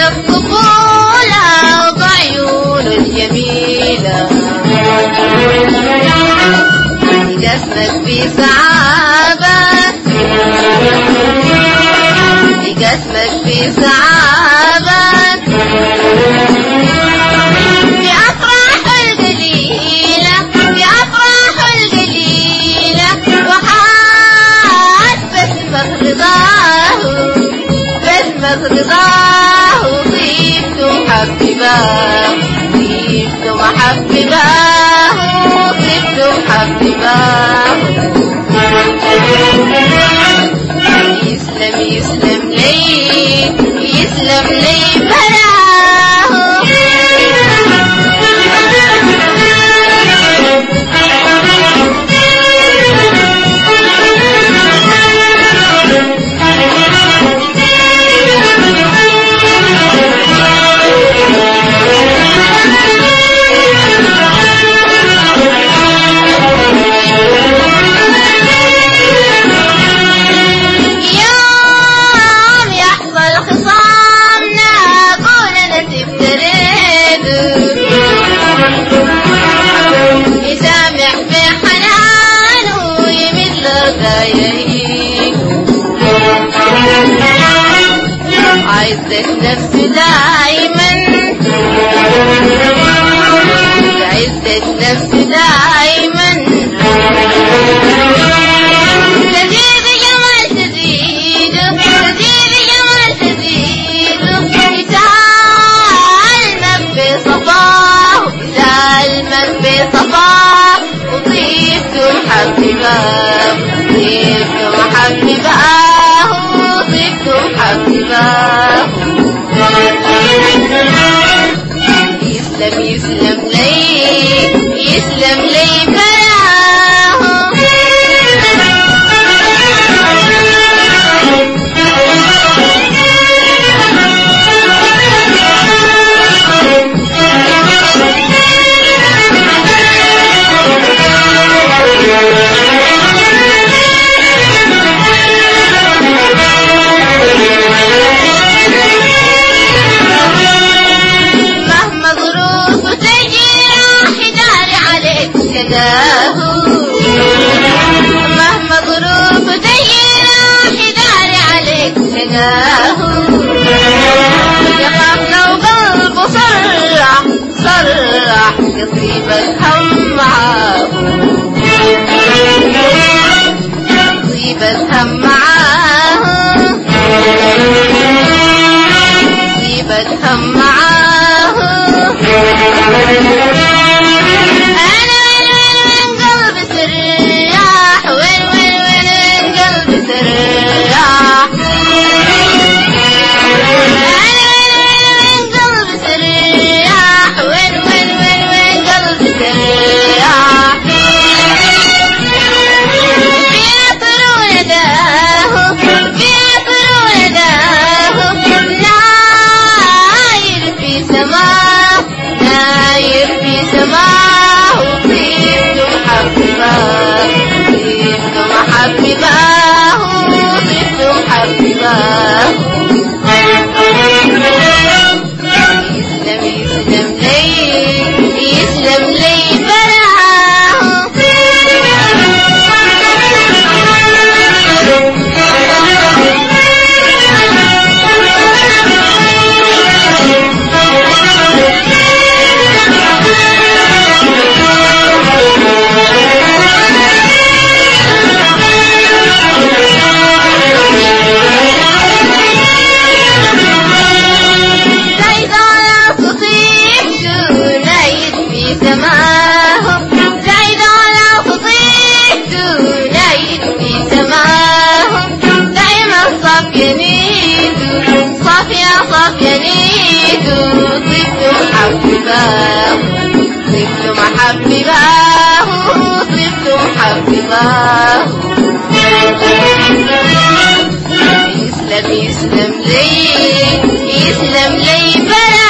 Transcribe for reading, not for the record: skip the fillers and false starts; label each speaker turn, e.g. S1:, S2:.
S1: الطفولة بعيونه الجميلة يقسمك في سعادة يقسمك في سعادة في أفراح القليلة في أفراح القليلة وحاس باسمك رضاه باسمك رضاه طيبته محبباه طيبته محبباه طيبته محبباه يسلم يسلم لي يسلم لي براه عزة نفسي دايما عزة نفسي دايما تزيد جمال تزيد تزيد جمال تزيد يتعلمك بصفاه يتعلمك بصفاه وطيبته محبباه طيبته محبباه طيبته محبباه يسلم يسلم لي يسلم لي براه مهما ظروف تجي راح يداري عليك تلقاه يخاف لو قلبه صرح صرح يصيب الهم معاه يصيب الهم معاه يصيب الهم معاه محبباه طيبته محبباه يسلم يسلم لي يسلم لي براه صافية نيته طيبته محبباه طيبته محبباه طيبته محبباه يسلم يسلم لي يسلم لي براه